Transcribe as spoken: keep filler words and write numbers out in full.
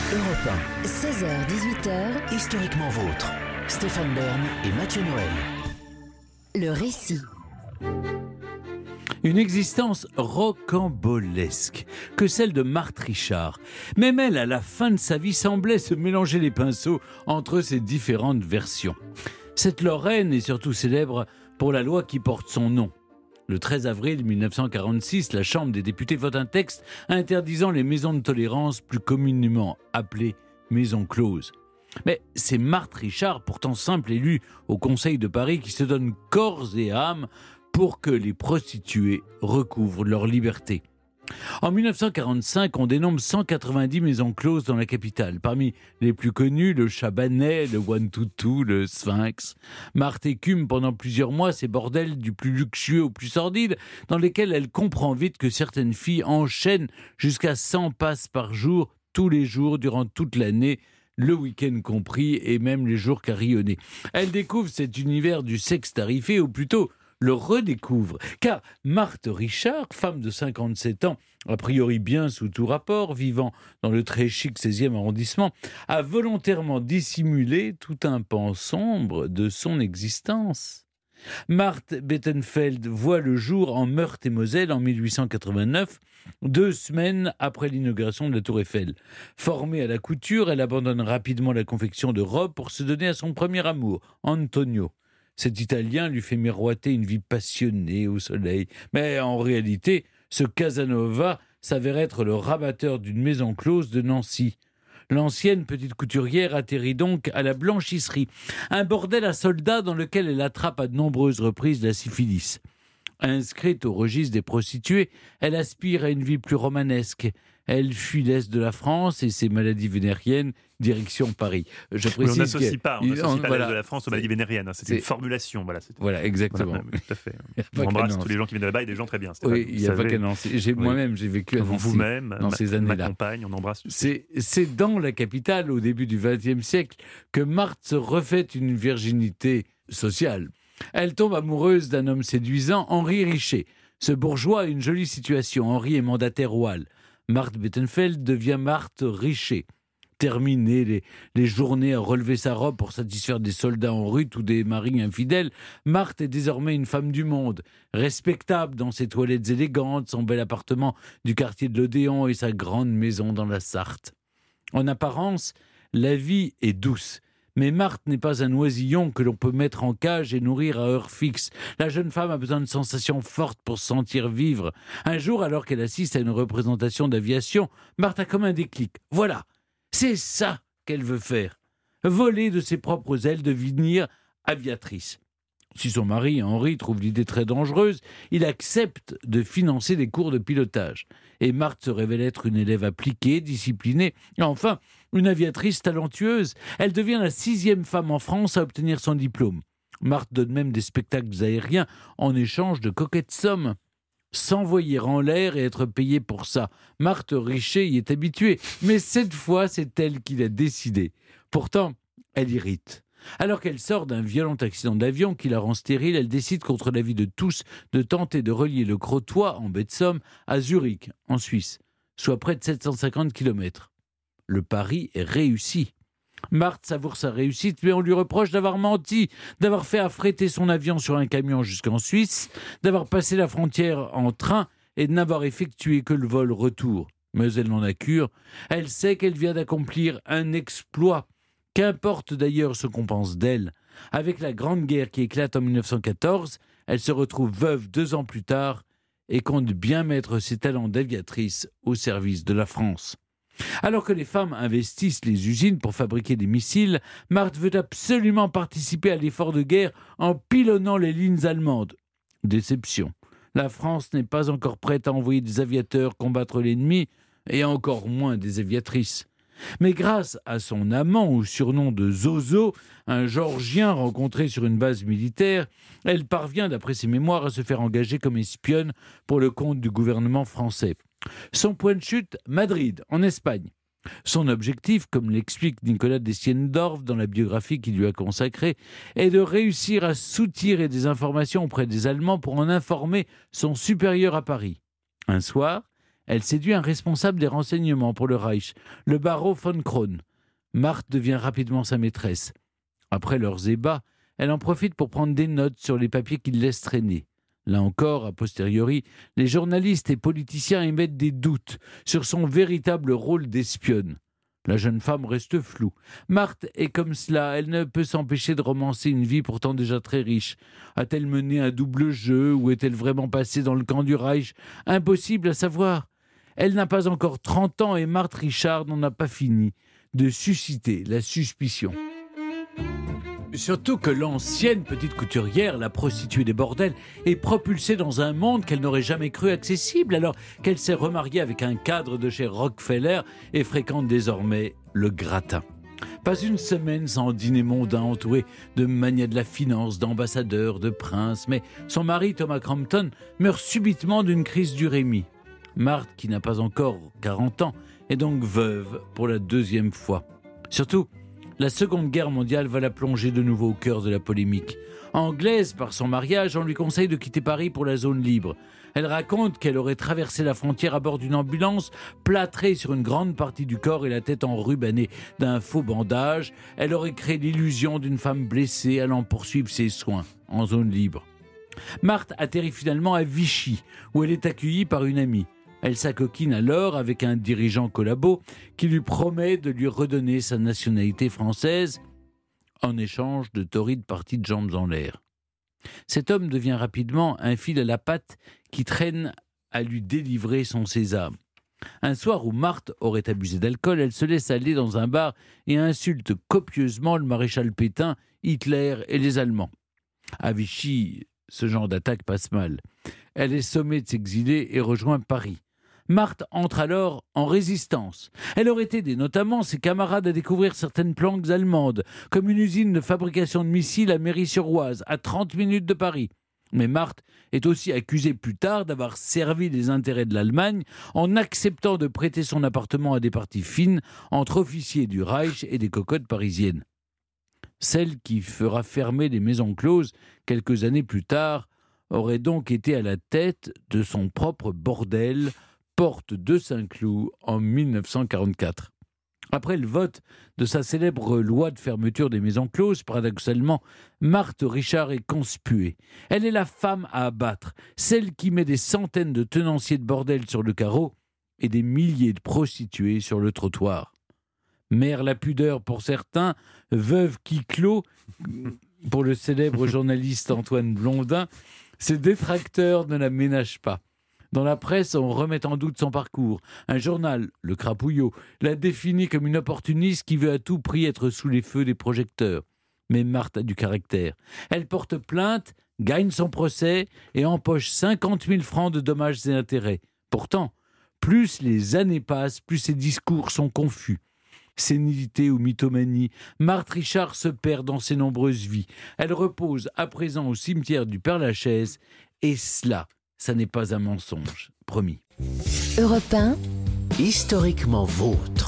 Europe un. seize heures dix-huit heures. Historiquement vôtre. Stéphane Bern et Mathieu Noël. Le récit. Une existence rocambolesque que celle de Marthe Richard. Même elle, à la fin de sa vie, semblait se mélanger les pinceaux entre ces différentes versions. Cette Lorraine est surtout célèbre pour la loi qui porte son nom. Le treize avril mille neuf cent quarante-six, la Chambre des députés vote un texte interdisant les maisons de tolérance, plus communément appelées maisons closes. Mais c'est Marthe Richard, pourtant simple élue au Conseil de Paris, qui se donne corps et âme pour que les prostituées recouvrent leur liberté. En mille neuf cent quarante-cinq, on dénombre cent quatre-vingt-dix maisons closes dans la capitale. Parmi les plus connues, le Chabanais, le One Two Two, le Sphinx. Marthe écume pendant plusieurs mois ces bordels du plus luxueux au plus sordide, dans lesquels elle comprend vite que certaines filles enchaînent jusqu'à cent passes par jour, tous les jours, durant toute l'année, le week-end compris, et même les jours carillonnés. Elle découvre cet univers du sexe tarifé, ou plutôt le redécouvre, car Marthe Richard, femme de cinquante-sept ans, a priori bien sous tout rapport, vivant dans le très chic seizième arrondissement, a volontairement dissimulé tout un pan sombre de son existence. Marthe Bettenfeld voit le jour en Meurthe-et-Moselle en mille huit cent quatre-vingt-neuf, deux semaines après l'inauguration de la Tour Eiffel. Formée à la couture, elle abandonne rapidement la confection de robes pour se donner à son premier amour, Antonio. Cet Italien lui fait miroiter une vie passionnée au soleil. Mais en réalité, ce Casanova s'avère être le rabatteur d'une maison close de Nancy. L'ancienne petite couturière atterrit donc à la blanchisserie, un bordel à soldats dans lequel elle attrape à de nombreuses reprises la syphilis. Inscrite au registre des prostituées, elle aspire à une vie plus romanesque. Elle fuit l'Est de la France et ses maladies vénériennes, direction Paris. Je précise oui, on n'associe pas, on n'associe on, pas voilà, l'Est de la France aux maladies vénériennes. Hein, c'est, c'est une formulation. Voilà, c'est, voilà exactement. Voilà, tout à fait. On embrasse tous les gens qui viennent de là-bas et des gens très bien. Oui, il n'y a pas qu'à Nancy. J'ai, oui. Moi-même, j'ai vécu à Nancy. Vous-même, dans ma, ces années-là. ma compagne, on embrasse. C'est, c'est dans la capitale, au début du vingtième siècle, que Marthe se refait une virginité sociale. Elle tombe amoureuse d'un homme séduisant, Henri Richer. Ce bourgeois a une jolie situation. Henri est mandataire au Halles. Marthe Bettenfeld devient Marthe Richer. Terminer les, les journées à relever sa robe pour satisfaire des soldats en rut ou des maris infidèles, Marthe est désormais une femme du monde, respectable dans ses toilettes élégantes, son bel appartement du quartier de l'Odéon et sa grande maison dans la Sarthe. En apparence, la vie est douce. Mais Marthe n'est pas un oisillon que l'on peut mettre en cage et nourrir à heure fixe. La jeune femme a besoin de sensations fortes pour se sentir vivre. Un jour, alors qu'elle assiste à une représentation d'aviation, Marthe a comme un déclic. Voilà, c'est ça qu'elle veut faire. Voler de ses propres ailes, devenir aviatrice. Si son mari, Henri, trouve l'idée très dangereuse, il accepte de financer des cours de pilotage. Et Marthe se révèle être une élève appliquée, disciplinée, et enfin, une aviatrice talentueuse. Elle devient la sixième femme en France à obtenir son diplôme. Marthe donne même des spectacles aériens en échange de coquettes sommes. S'envoyer en l'air et être payée pour ça. Marthe Richer y est habituée, mais cette fois, c'est elle qui l'a décidé. Pourtant, elle irrite. Alors qu'elle sort d'un violent accident d'avion qui la rend stérile, elle décide contre l'avis de tous de tenter de relier le Crotoy, en baie de Somme, à Zurich, en Suisse, soit près de sept cent cinquante kilomètres. Le pari est réussi. Marthe savoure sa réussite, mais on lui reproche d'avoir menti, d'avoir fait affréter son avion sur un camion jusqu'en Suisse, d'avoir passé la frontière en train et de n'avoir effectué que le vol retour. Mais elle n'en a cure. Elle sait qu'elle vient d'accomplir un exploit. Qu'importe d'ailleurs ce qu'on pense d'elle. Avec la Grande Guerre qui éclate en mille neuf cent quatorze, elle se retrouve veuve deux ans plus tard et compte bien mettre ses talents d'aviatrice au service de la France. Alors que les femmes investissent les usines pour fabriquer des missiles, Marthe veut absolument participer à l'effort de guerre en pilonnant les lignes allemandes. Déception. La France n'est pas encore prête à envoyer des aviateurs combattre l'ennemi, et encore moins des aviatrices. Mais grâce à son amant au surnom de Zozo, un Géorgien rencontré sur une base militaire, elle parvient, d'après ses mémoires, à se faire engager comme espionne pour le compte du gouvernement français. Son point de chute, Madrid, en Espagne. Son objectif, comme l'explique Nicolas Destiendorf dans la biographie qu'il lui a consacrée, est de réussir à soutirer des informations auprès des Allemands pour en informer son supérieur à Paris. Un soir, elle séduit un responsable des renseignements pour le Reich, le baron von Krohn. Marthe devient rapidement sa maîtresse. Après leurs ébats, elle en profite pour prendre des notes sur les papiers qu'il laisse traîner. Là encore, a posteriori, les journalistes et politiciens émettent des doutes sur son véritable rôle d'espionne. La jeune femme reste floue. Marthe est comme cela, elle ne peut s'empêcher de romancer une vie pourtant déjà très riche. A-t-elle mené un double jeu ou est-elle vraiment passée dans le camp du Reich ? Impossible à savoir. Elle n'a pas encore trente ans et Marthe Richard n'en a pas fini de susciter la suspicion. Surtout que l'ancienne petite couturière, la prostituée des bordels, est propulsée dans un monde qu'elle n'aurait jamais cru accessible, alors qu'elle s'est remariée avec un cadre de chez Rockefeller et fréquente désormais le gratin. Pas une semaine sans dîner mondain entouré de magnats de la finance, d'ambassadeurs, de princes, mais son mari Thomas Crampton meurt subitement d'une crise d'urémie. Marthe, qui n'a pas encore quarante ans, est donc veuve pour la deuxième fois. Surtout, la Seconde Guerre mondiale va la plonger de nouveau au cœur de la polémique. Anglaise par son mariage, on lui conseille de quitter Paris pour la zone libre. Elle raconte qu'elle aurait traversé la frontière à bord d'une ambulance, plâtrée sur une grande partie du corps et la tête enrubannée d'un faux bandage. Elle aurait créé l'illusion d'une femme blessée allant poursuivre ses soins en zone libre. Marthe atterrit finalement à Vichy, où elle est accueillie par une amie. Elle s'acoquine alors avec un dirigeant collabo qui lui promet de lui redonner sa nationalité française en échange de torrides parties de jambes en l'air. Cet homme devient rapidement un fil à la patte qui traîne à lui délivrer son sésame. Un soir où Marthe aurait abusé d'alcool, elle se laisse aller dans un bar et insulte copieusement le maréchal Pétain, Hitler et les Allemands. À Vichy, ce genre d'attaque passe mal. Elle est sommée de s'exiler et rejoint Paris. Marthe entre alors en résistance. Elle aurait aidé notamment ses camarades à découvrir certaines planques allemandes, comme une usine de fabrication de missiles à Méry-sur-Oise, à trente minutes de Paris. Mais Marthe est aussi accusée plus tard d'avoir servi les intérêts de l'Allemagne en acceptant de prêter son appartement à des parties fines entre officiers du Reich et des cocottes parisiennes. Celle qui fera fermer les maisons closes quelques années plus tard aurait donc été à la tête de son propre bordel, porte de Saint-Cloud en dix-neuf cent quarante-quatre. Après le vote de sa célèbre loi de fermeture des maisons closes, paradoxalement, Marthe Richard est conspuée. Elle est la femme à abattre, celle qui met des centaines de tenanciers de bordel sur le carreau et des milliers de prostituées sur le trottoir. Mère la pudeur pour certains, veuve qui clôt pour le célèbre journaliste Antoine Blondin, ses détracteurs ne la ménagent pas. Dans la presse, on remet en doute son parcours. Un journal, Le Crapouillot, l'a défini comme une opportuniste qui veut à tout prix être sous les feux des projecteurs. Mais Marthe a du caractère. Elle porte plainte, gagne son procès et empoche cinquante mille francs de dommages et intérêts. Pourtant, plus les années passent, plus ses discours sont confus. Sénilité ou mythomanie, Marthe Richard se perd dans ses nombreuses vies. Elle repose à présent au cimetière du Père-Lachaise. Et cela, ça n'est pas un mensonge, promis. Europe un, historiquement vôtre.